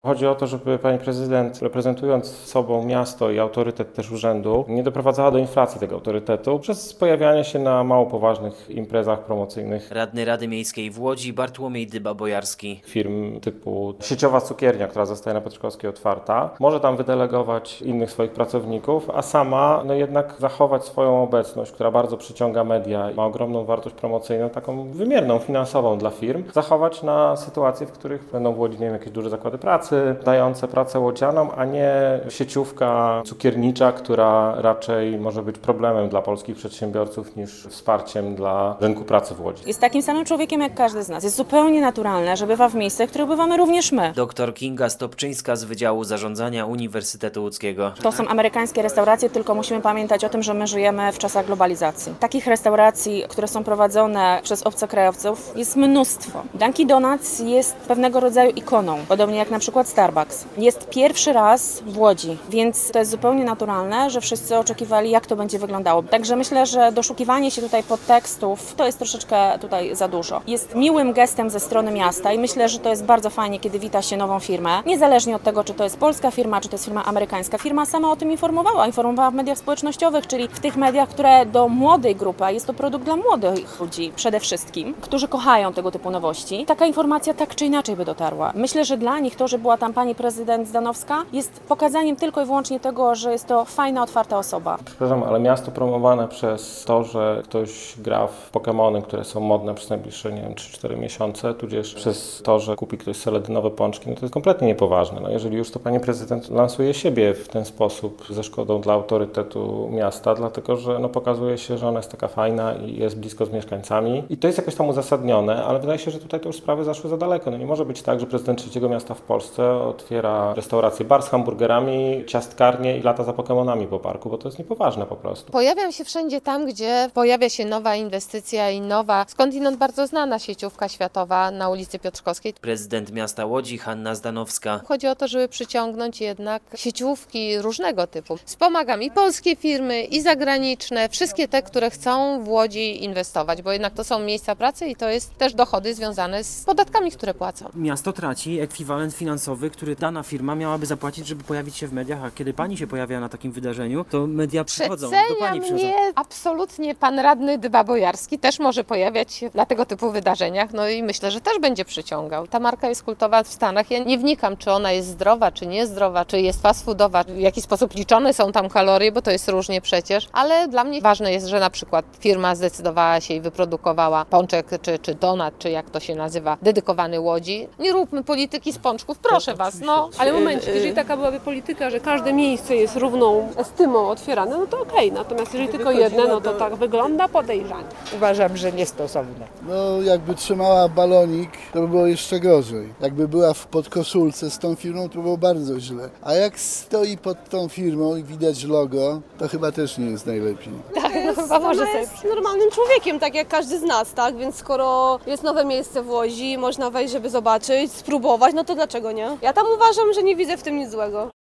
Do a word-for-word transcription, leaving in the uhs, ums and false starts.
Chodzi o to, żeby pani prezydent, reprezentując sobą miasto i autorytet też urzędu, nie doprowadzała do inflacji tego autorytetu przez pojawianie się na mało poważnych imprezach promocyjnych Radny Rady Miejskiej w Łodzi Bartłomiej Dyba-Bojarski. Firm typu sieciowa cukiernia, która zostaje na Piotrkowskiej otwarta, może tam wydelegować innych swoich pracowników, a sama no jednak zachować swoją obecność, która bardzo przyciąga media, ma ogromną wartość promocyjną, taką wymierną, finansową dla firm, zachować na sytuacje, w których będą w Łodzi, nie wiem, jakieś duże zakłady pracy, dające pracę łodzianom, a nie sieciówka cukiernicza, która raczej może być problemem dla polskich przedsiębiorców niż wsparciem dla rynku pracy w Łodzi. Jest takim samym człowiekiem jak każdy z nas. Jest zupełnie naturalne, że bywa w miejscach, w których bywamy również my. Doktor Kinga Stopczyńska z Wydziału Zarządzania Uniwersytetu Łódzkiego. To są amerykańskie restauracje, tylko musimy pamiętać o tym, że my żyjemy w czasach globalizacji. Takich restauracji, które są prowadzone przez obcokrajowców, jest mnóstwo. Dunkin' Donuts jest pewnego rodzaju ikoną, podobnie jak na przykład Starbucks. Jest pierwszy raz w Łodzi, więc to jest zupełnie naturalne, że wszyscy oczekiwali, jak to będzie wyglądało. Także myślę, że doszukiwanie się tutaj podtekstów to jest troszeczkę tutaj za dużo. Jest miłym gestem ze strony miasta i myślę, że to jest bardzo fajnie, kiedy wita się nową firmę. Niezależnie od tego, czy to jest polska firma, czy to jest firma amerykańska. Firma sama o tym informowała. Informowała w mediach społecznościowych, czyli w tych mediach, które do młodej grupy, a jest to produkt dla młodych ludzi przede wszystkim, którzy kochają tego typu nowości. Taka informacja tak czy inaczej by dotarła. Myślę, że dla nich to, że była tam pani prezydent Zdanowska, jest pokazaniem tylko i wyłącznie tego, że jest to fajna, otwarta osoba. Przepraszam, ale miasto promowane przez to, że ktoś gra w Pokémony, które są modne przez najbliższe, nie wiem, trzy cztery miesiące, tudzież przez to, że kupi ktoś seledynowe pączki, no to jest kompletnie niepoważne. No jeżeli już to pani prezydent lansuje siebie w ten sposób ze szkodą dla autorytetu miasta, dlatego że no, pokazuje się, że ona jest taka fajna i jest blisko z mieszkańcami i to jest jakoś tam uzasadnione, ale wydaje się, że tutaj to już sprawy zaszły za daleko. No nie może być tak, że prezydent trzeciego miasta w Polsce otwiera restaurację, bar z hamburgerami, ciastkarnię i lata za Pokemonami po parku, bo to jest niepoważne po prostu. Pojawiam się wszędzie tam, gdzie pojawia się nowa inwestycja i nowa, skądinąd bardzo znana sieciówka światowa na ulicy Piotrkowskiej. Prezydent miasta Łodzi Hanna Zdanowska. Chodzi o to, żeby przyciągnąć jednak sieciówki różnego typu. Wspomagam i polskie firmy, i zagraniczne, wszystkie te, które chcą w Łodzi inwestować, bo jednak to są miejsca pracy i to jest też dochody związane z podatkami, które płacą. Miasto traci ekwiwalent finansowy, który dana firma miałaby zapłacić, żeby pojawić się w mediach, a kiedy pani się pojawia na takim wydarzeniu, to media przychodzą, do Przecenia pani przychodzą. mnie absolutnie pan radny Dyba-Bojarski też może pojawiać się na tego typu wydarzeniach, no i myślę, że też będzie przyciągał. Ta marka jest kultowa w Stanach. Ja nie wnikam, czy ona jest zdrowa, czy niezdrowa, czy jest fast foodowa, w jaki sposób liczone są tam kalorie, bo to jest różnie przecież, ale dla mnie ważne jest, że na przykład firma zdecydowała się i wyprodukowała pączek, czy, czy donat, czy jak to się nazywa, dedykowany Łodzi. Nie róbmy polityki z pączków, proszę was, no. Ale momencik, jeżeli taka byłaby polityka, że każde miejsce jest równą estymą otwierane, no to okej. Natomiast jeżeli tylko jedne, no to tak wygląda podejrzanie. Uważam, że niestosowne. No jakby trzymała balonik, to by było jeszcze gorzej. Jakby była w podkoszulce z tą firmą, to było bardzo źle. A jak stoi pod tą firmą i widać logo, to chyba też nie jest najlepiej. Tak, no chyba może Ona sobie. jest normalnym człowiekiem, tak jak każdy z nas, tak? Więc skoro jest nowe miejsce w Łodzi, można wejść, żeby zobaczyć, spróbować, no to dlaczego nie? Ja tam uważam, że nie widzę w tym nic złego.